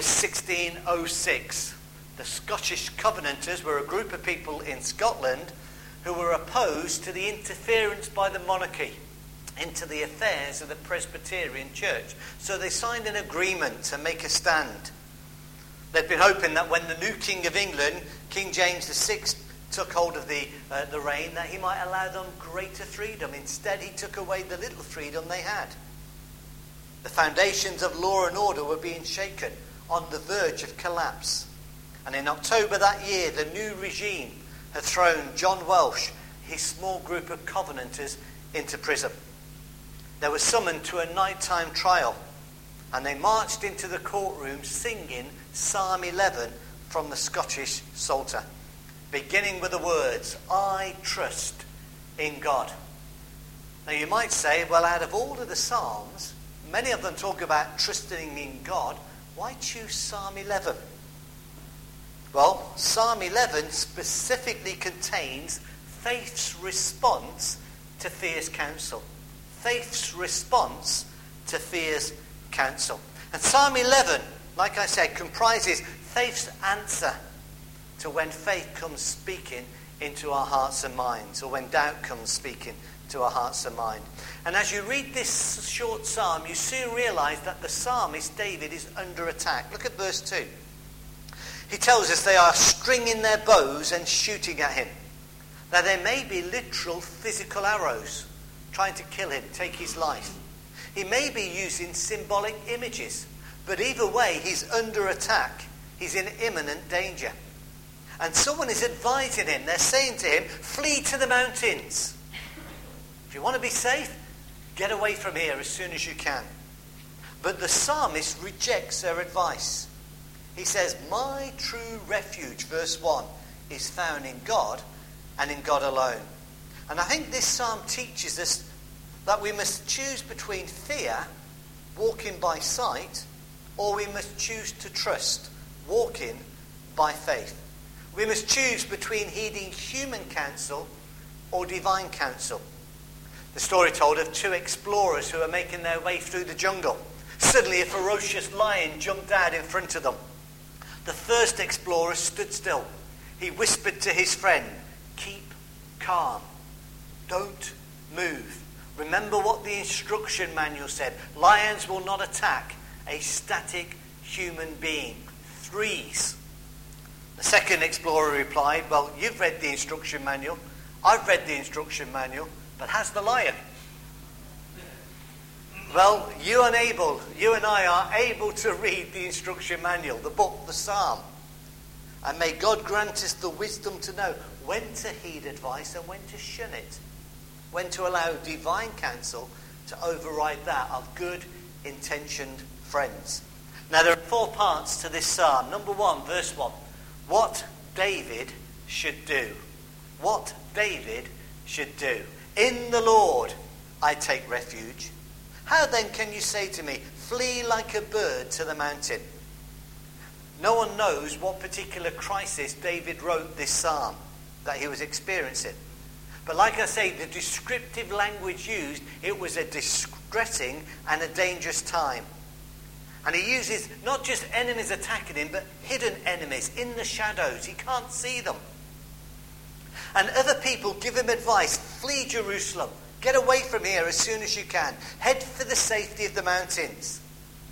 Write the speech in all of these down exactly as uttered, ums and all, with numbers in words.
sixteen oh six. The Scottish Covenanters were a group of people in Scotland who were opposed to the interference by the monarchy into the affairs of the Presbyterian Church. So they signed an agreement to make a stand. They'd been hoping that when the new King of England, King James the sixth, took hold of the, uh, the reign, that he might allow them greater freedom. Instead, he took away the little freedom they had. The foundations of law and order were being shaken, on the verge of collapse. And in October that year, the new regime had thrown John Welsh, his small group of Covenanters, into prison. They were summoned to a nighttime trial, and they marched into the courtroom singing Psalm eleven from the Scottish Psalter, beginning with the words, "I trust in God." Now you might say, well, out of all of the Psalms, many of them talk about trusting in God. Why choose Psalm eleven? Well, Psalm eleven specifically contains faith's response to fear's counsel. Faith's response to fear's counsel. And Psalm eleven, like I said, comprises faith's answer to when faith comes speaking into our hearts and minds, or when doubt comes speaking to our hearts and mind. And as you read this short psalm, you soon realize that the psalmist David is under attack. Look at verse two. He tells us they are stringing their bows and shooting at him. Now there may be literal physical arrows trying to kill him, take his life. He may be using symbolic images, but either way he's under attack. He's in imminent danger. And someone is advising him. They're saying to him, flee to the mountains. If you want to be safe, get away from here as soon as you can. But the psalmist rejects their advice. He says, my true refuge, verse one, is found in God and in God alone. And I think this psalm teaches us that we must choose between fear, walking by sight, or we must choose to trust, walking by faith. We must choose between heeding human counsel or divine counsel. The story told of two explorers who are making their way through the jungle. Suddenly a ferocious lion jumped out in front of them. The first explorer stood still. He whispered to his friend, keep calm. Don't move. Remember what the instruction manual said. Lions will not attack a static human being. Threes. The second explorer replied, well, you've read the instruction manual. I've read the instruction manual. But has the lion? Well, you and able, you and I are able to read the instruction manual, the book, the psalm. And may God grant us the wisdom to know when to heed advice and when to shun it. When to allow divine counsel to override that of good-intentioned friends. Now, there are four parts to this psalm. Number one, verse one. What David should do. What David should do. In the Lord I take refuge. How then can you say to me, flee like a bird to the mountain? No one knows what particular crisis David wrote this psalm that he was experiencing. But like I say, the descriptive language used, it was a distressing and a dangerous time. And he uses not just enemies attacking him, but hidden enemies in the shadows. He can't see them. And other people give him advice. Flee Jerusalem. Get away from here as soon as you can. Head for the safety of the mountains.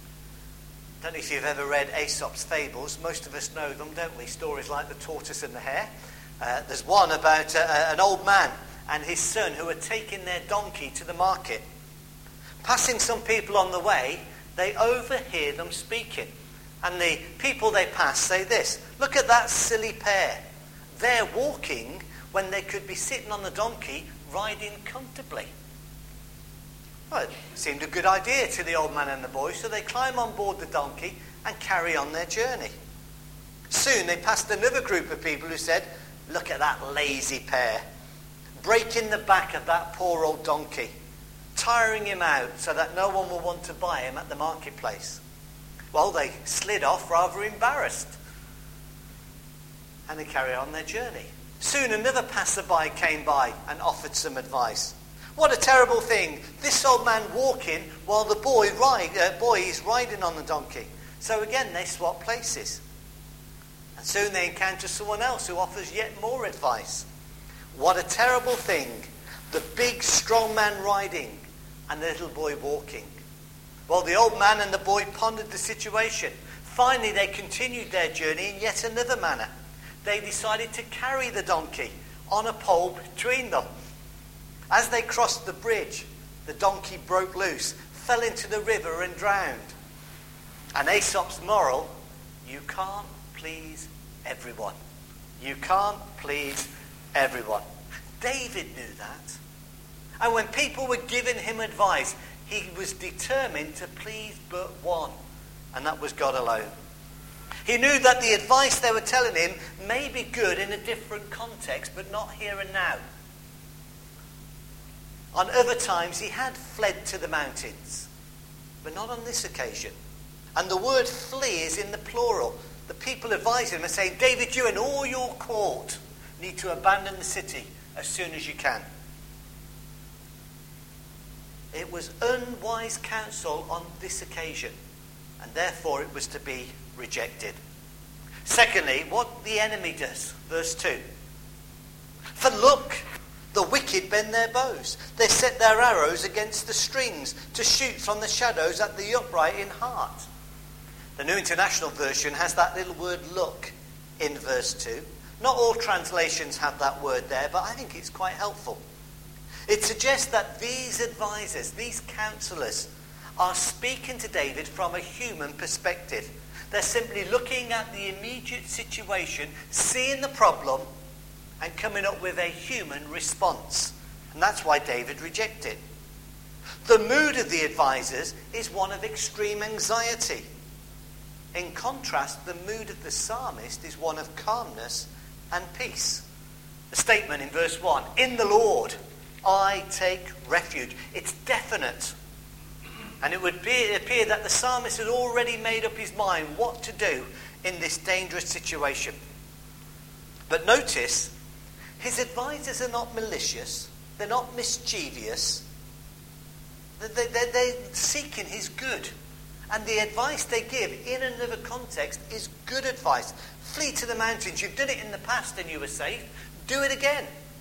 I don't know if you've ever read Aesop's fables. Most of us know them, don't we? Stories like The Tortoise and the Hare. Uh, there's one about uh, an old man and his son who are taking their donkey to the market. Passing some people on the way, they overhear them speaking. And the people they pass say this, look at that silly pair. They're walking when they could be sitting on the donkey riding comfortably. Well, it seemed a good idea to the old man and the boy, so they climb on board the donkey and carry on their journey. Soon they passed another group of people who said, look at that lazy pair, breaking the back of that poor old donkey, tiring him out so that no one will want to buy him at the marketplace. Well, they slid off rather embarrassed. And they carry on their journey. Soon another passerby came by and offered some advice. What a terrible thing. This old man walking while the boy, ride, uh, boy is riding on the donkey. So again, they swap places. And soon they encounter someone else who offers yet more advice. What a terrible thing. The big, strong man riding and the little boy walking. Well, the old man and the boy pondered the situation. Finally, they continued their journey in yet another manner. They decided to carry the donkey on a pole between them. As they crossed the bridge, the donkey broke loose, fell into the river and drowned. And Aesop's moral, you can't please everyone. You can't please everyone. David knew that. And when people were giving him advice, he was determined to please but one, and that was God alone. He knew that the advice they were telling him may be good in a different context, but not here and now. On other times, he had fled to the mountains, but not on this occasion. And the word flee is in the plural. The people advise him and say, David, you and all your court need to abandon the city as soon as you can. It was unwise counsel on this occasion, and therefore it was to be rejected. Secondly, what the enemy does. Verse two. For look, the wicked bend their bows. They set their arrows against the strings to shoot from the shadows at the upright in heart. The New International Version has that little word look in verse two. Not all translations have that word there, but I think it's quite helpful. It suggests that these advisors, these counselors, are speaking to David from a human perspective. They're simply looking at the immediate situation, seeing the problem, and coming up with a human response. And that's why David rejected. The mood of the advisors is one of extreme anxiety. In contrast, the mood of the psalmist is one of calmness and peace. The statement in verse one, in the Lord I take refuge. It's definite. And it would be, appear that the psalmist had already made up his mind what to do in this dangerous situation. But notice, his advisors are not malicious. They're not mischievous. They, they, they're seeking his good. And the advice they give in another context is good advice. Flee to the mountains. You've done it in the past and you were safe. Do it again.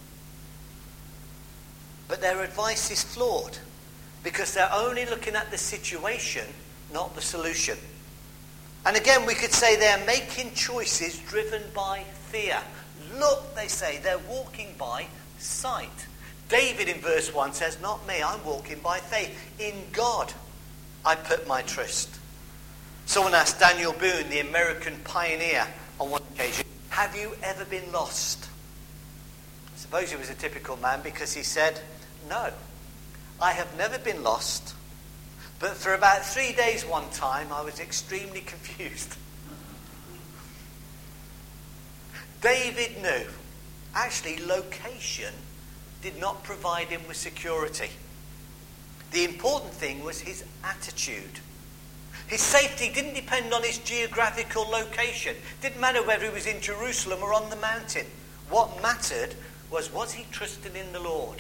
But their advice is flawed because they're only looking at the situation, not the solution. And again, we could say they're making choices driven by fear. Look, they say, they're walking by sight. David in verse one says, not me, I'm walking by faith. In God I put my trust. Someone asked Daniel Boone, the American pioneer, on one occasion, have you ever been lost? I suppose he was a typical man because he said, no, I have never been lost, but for about three days one time I was extremely confused. David knew, actually location did not provide him with security. The important thing was his attitude. His safety didn't depend on his geographical location. It didn't matter whether he was in Jerusalem or on the mountain. What mattered was, was he trusting in the Lord?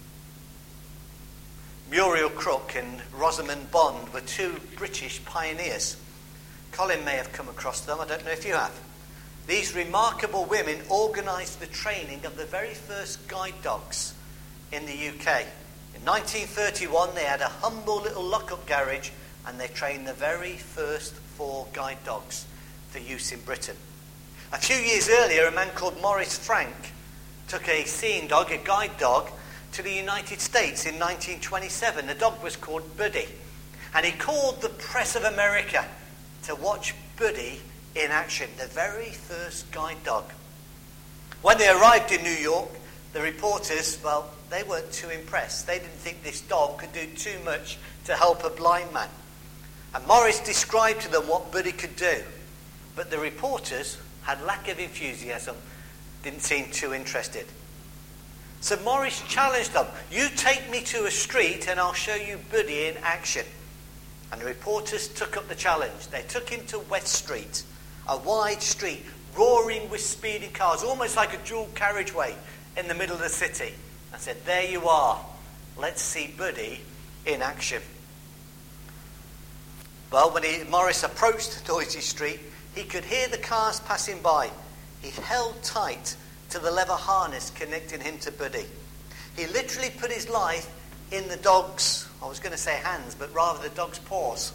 Muriel Crook and Rosamund Bond were two British pioneers. Colin may have come across them, I don't know if you have. These remarkable women organised the training of the very first guide dogs in the U K. In nineteen thirty-one, they had a humble little lock-up garage and they trained the very first four guide dogs for use in Britain. A few years earlier, a man called Maurice Frank took a seeing dog, a guide dog, to the United States in nineteen twenty-seven. The dog was called Buddy. And he called the press of America to watch Buddy in action, the very first guide dog. When they arrived in New York, the reporters, well, they weren't too impressed. They didn't think this dog could do too much to help a blind man. And Morris described to them what Buddy could do. But the reporters had lack of enthusiasm, didn't seem too interested. So Morris challenged them, you take me to a street and I'll show you Buddy in action. And the reporters took up the challenge. They took him to West Street, a wide street, roaring with speeding cars, almost like a dual carriageway in the middle of the city. And said, there you are. Let's see Buddy in action. Well, when he, Morris approached Noisy Street, he could hear the cars passing by. He held tight to the leather harness connecting him to Buddy. He literally put his life in the dog's, I was going to say hands, but rather the dog's paws.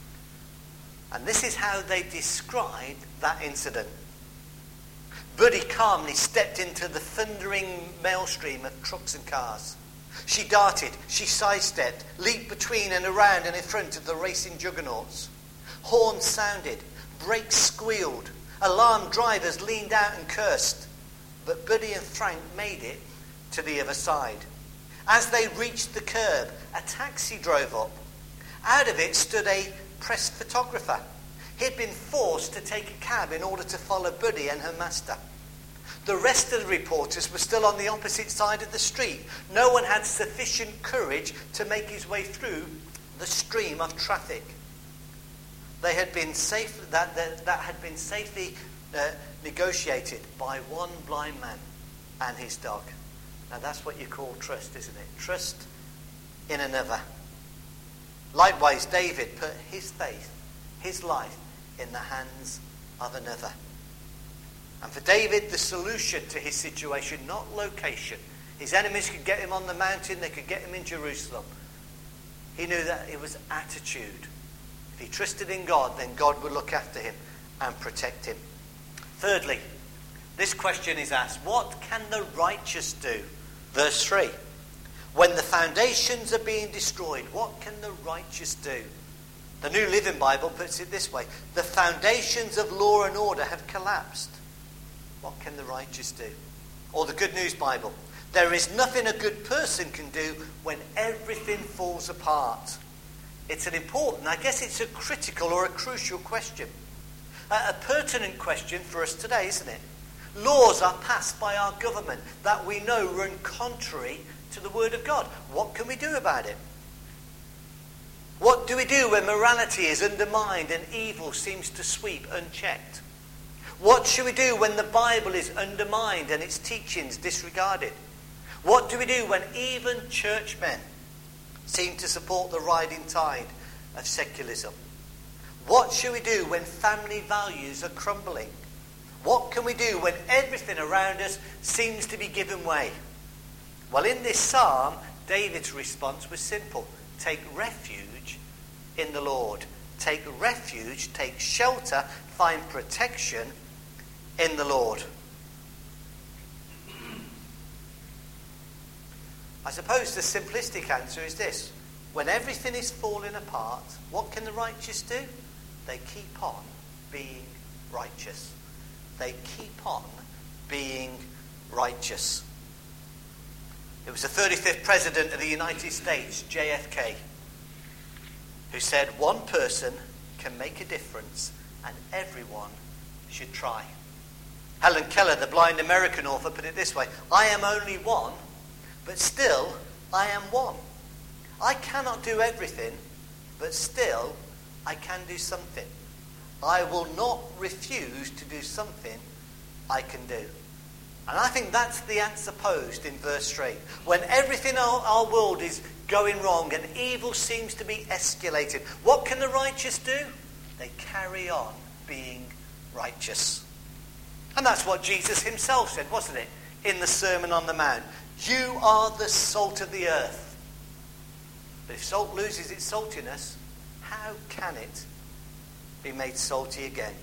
And this is how they described that incident. Buddy calmly stepped into the thundering maelstream of trucks and cars. She darted, she sidestepped, leaped between and around and in front of the racing juggernauts. Horns sounded, brakes squealed, alarmed drivers leaned out and cursed. But Buddy and Frank made it to the other side. As they reached the curb, a taxi drove up. Out of it stood a press photographer. He'd been forced to take a cab in order to follow Buddy and her master. The rest of the reporters were still on the opposite side of the street. No one had sufficient courage to make his way through the stream of traffic. They had been safe, that, that, that had been safely uh, negotiated by one blind man and his dog. Now that's what you call trust, isn't it? Trust in another. Likewise, David put his faith, his life, in the hands of another. And for David, the solution to his situation, not location. His enemies could get him on the mountain, they could get him in Jerusalem. He knew that it was attitude. If he trusted in God, then God would look after him and protect him. Thirdly, this question is asked, what can the righteous do? Verse three, when the foundations are being destroyed, what can the righteous do? The New Living Bible puts it this way, the foundations of law and order have collapsed. What can the righteous do? Or the Good News Bible, there is nothing a good person can do when everything falls apart. It's an important, I guess it's a critical or a crucial question. A, a pertinent question for us today, isn't it? Laws are passed by our government that we know run contrary to the Word of God. What can we do about it? What do we do when morality is undermined and evil seems to sweep unchecked? What should we do when the Bible is undermined and its teachings disregarded? What do we do when even churchmen seem to support the rising tide of secularism? What should we do when family values are crumbling? What can we do when everything around us seems to be given way? Well, in this psalm, David's response was simple. Take refuge in the Lord. Take refuge, take shelter, find protection in the Lord. I suppose the simplistic answer is this. When everything is falling apart, what can the righteous do? They keep on being righteous. They keep on being righteous. It was the thirty-fifth President of the United States, J F K, who said, one person can make a difference and everyone should try. Helen Keller, the blind American author, put it this way, I am only one, but still I am one. I cannot do everything, but still I can do something. I will not refuse to do something I can do. And I think that's the answer posed in verse three. When everything in our, our world is going wrong and evil seems to be escalated, what can the righteous do? They carry on being righteous. And that's what Jesus himself said, wasn't it? In the Sermon on the Mount. You are the salt of the earth. But if salt loses its saltiness, how can it be made salty again?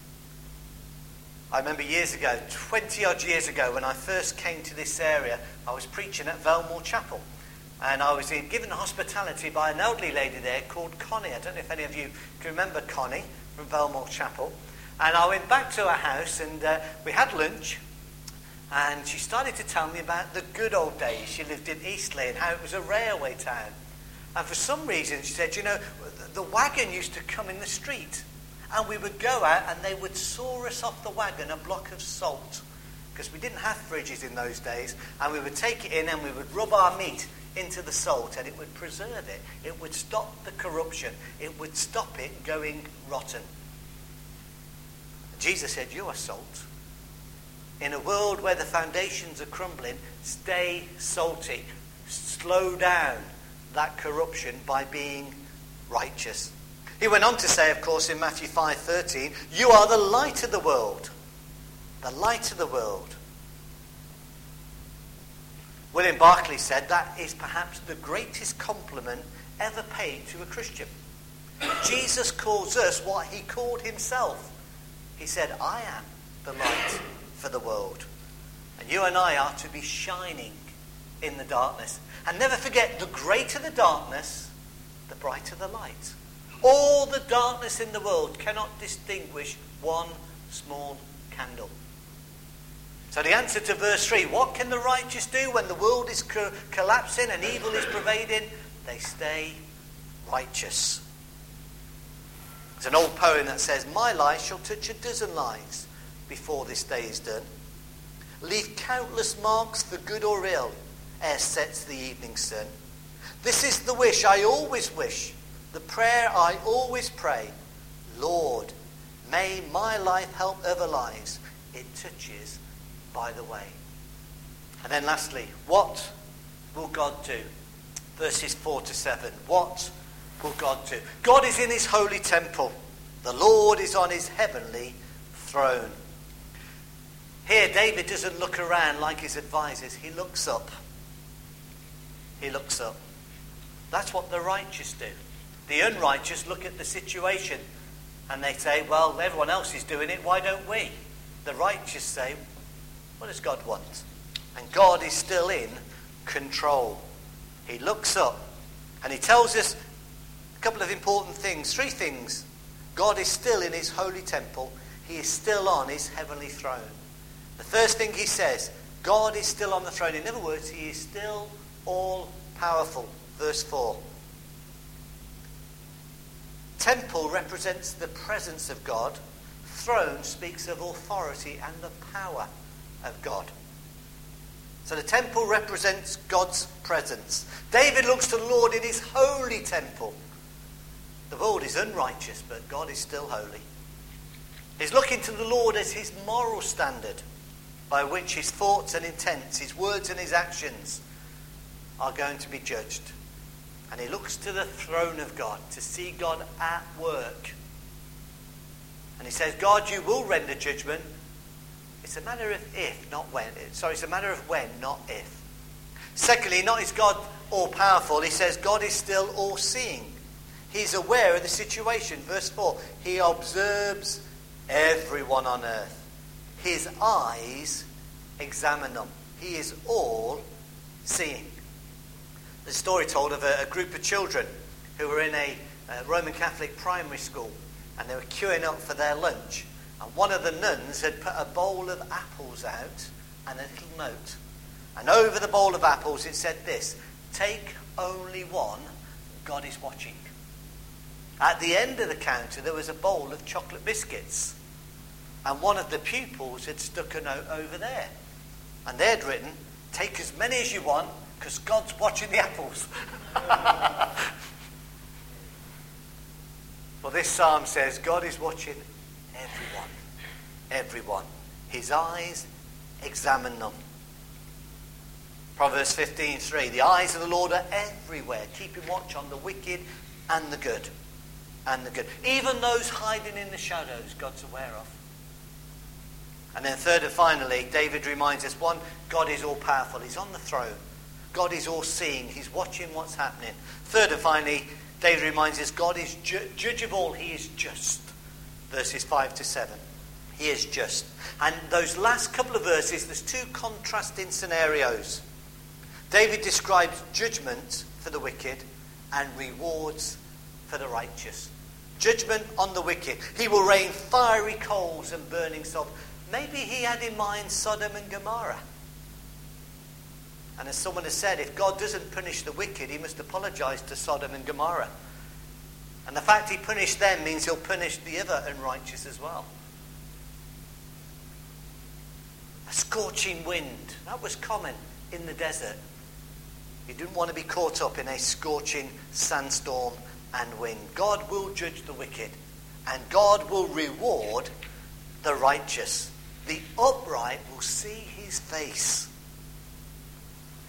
I remember years ago, twenty odd years ago, when I first came to this area, I was preaching at Velmore Chapel. And I was given hospitality by an elderly lady there called Connie. I don't know if any of you can remember Connie from Velmore Chapel. And I went back to her house and uh, we had lunch. And she started to tell me about the good old days. She lived in Eastleigh and how it was a railway town. And for some reason, she said, you know, the wagon used to come in the street. And we would go out and they would saw us off the wagon a block of salt. Because we didn't have fridges in those days. And we would take it in and we would rub our meat into the salt and it would preserve it. It would stop the corruption. It would stop it going rotten. Jesus said, you are salt. In a world where the foundations are crumbling, stay salty. Slow down that corruption by being righteous. He went on to say, of course, in Matthew five thirteen, you are the light of the world. The light of the world. William Barclay said that is perhaps the greatest compliment ever paid to a Christian. Jesus calls us what he called himself. He said, I am the light for the world. And you and I are to be shining in the darkness. And never forget, the greater the darkness, the brighter the light. All the darkness in the world cannot distinguish one small candle. So the answer to verse three, what can the righteous do when the world is co- collapsing and evil is pervading? They stay righteous. There's an old poem that says, my life shall touch a dozen lives before this day is done. Leave countless marks for good or ill ere sets the evening sun. This is the wish I always wish, the prayer I always pray. Lord, may my life help other lives it touches by the way. And then lastly, what will God do? Verses four to seven. What will God do? God is in his holy temple. The Lord is on his heavenly throne. Here, David doesn't look around like his advisors. He looks up. He looks up. That's what the righteous do. The unrighteous look at the situation and they say, well, everyone else is doing it, why don't we? The righteous say, what does God want? And God is still in control. He looks up and he tells us a couple of important things, three things. God is still in his holy temple. He is still on his heavenly throne. The first thing he says, God is still on the throne. In other words, he is still all powerful. Verse four. Temple represents the presence of God. Throne speaks of authority and the power of God. So the temple represents God's presence. David looks to the Lord in his holy temple. The world is unrighteous, but God is still holy. He's looking to the Lord as his moral standard by which his thoughts and intents, his words and his actions are going to be judged. And he looks to the throne of God to see God at work. And he says, God, you will render judgment. It's a matter of if, not when. Sorry, it's a matter of when, not if. Secondly, not is God all-powerful. He says God is still all-seeing. He's aware of the situation. Verse four, he observes everyone on earth. His eyes examine them. He is all-seeing. There's a story told of a, a group of children who were in a, a Roman Catholic primary school and they were queuing up for their lunch. And one of the nuns had put a bowl of apples out and a little note. And over the bowl of apples it said this, take only one, God is watching. At the end of the counter there was a bowl of chocolate biscuits. And one of the pupils had stuck a note over there. And they'd written, take as many as you want because God's watching the apples. Well, this psalm says God is watching everyone. Everyone. His eyes examine them. Proverbs fifteen three. The eyes of the Lord are everywhere, keeping watch on the wicked and the good. And the good. Even those hiding in the shadows, God's aware of. And then third and finally, David reminds us, one, God is all-powerful. He's on the throne. God is all-seeing. He's watching what's happening. Third and finally, David reminds us, God is ju- judge of all. He is just. Verses five to seven. He is just. And those last couple of verses, there's two contrasting scenarios. David describes judgment for the wicked and rewards for the righteous. Judgment on the wicked. He will rain fiery coals and burning sulphur. Maybe he had in mind Sodom and Gomorrah. And as someone has said, if God doesn't punish the wicked, he must apologize to Sodom and Gomorrah. And the fact he punished them means he'll punish the other unrighteous as well. A scorching wind. That was common in the desert. You didn't want to be caught up in a scorching sandstorm and wind. God will judge the wicked. And God will reward the righteous. The upright will see his face.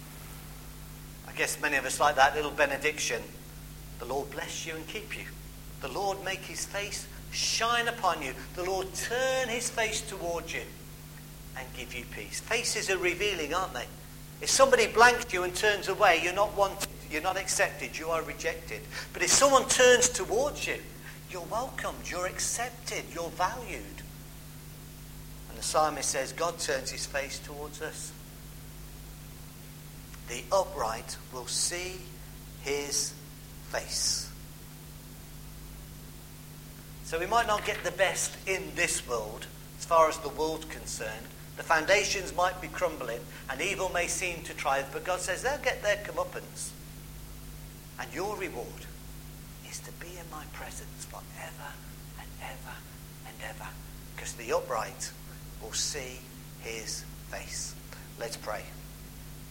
I guess many of us like that little benediction. The Lord bless you and keep you. The Lord make his face shine upon you. The Lord turn his face towards you and give you peace. Faces are revealing, aren't they? If somebody blanks you and turns away, you're not wanted, you're not accepted, you are rejected. But if someone turns towards you, you're welcomed, you're accepted, you're valued. And the psalmist says, God turns his face towards us. The upright will see his face. So we might not get the best in this world, as far as the world's concerned. The foundations might be crumbling, and evil may seem to triumph, but God says they'll get their comeuppance. And your reward is to be in my presence forever and ever and ever, because the upright will see his face. Let's pray.